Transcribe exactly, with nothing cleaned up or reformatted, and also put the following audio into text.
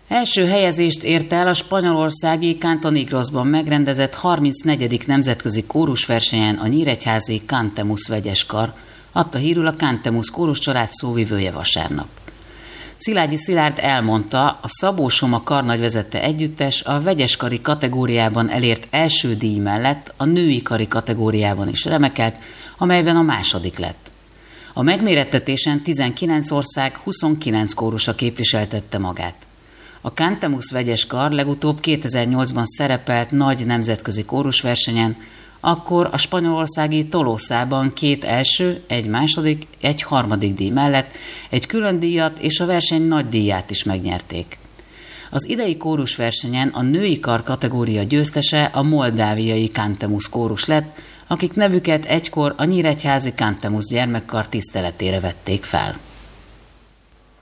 Első helyezést ért el a spanyolországi Cantonigrosban megrendezett harmincnegyedik nemzetközi kórusversenyen a nyíregyházi Cantemus vegyeskar, adta hírül a Cantemus kórus család szóvivője vasárnap. Szilágyi Szilárd elmondta, a Szabó Soma karnagyvezette együttes a vegyeskari kategóriában elért első díj mellett a női kari kategóriában is remekelt, amelyben a második lett. A megmérettetésen tizenkilenc ország huszonkilenc kórusa képviseltette magát. A Cantemus vegyeskar legutóbb kétezer-nyolcban szerepelt nagy nemzetközi kórusversenyen, akkor a spanyolországi Toloszában két első, egy második, egy harmadik díj mellett egy külön díjat és a verseny nagy díját is megnyerték. Az idei kórusversenyen a női kar kategória győztese a moldáviai Cantemus kórus lett, akik nevüket egykor a nyíregyházi Cantemus gyermekkar tiszteletére vették fel.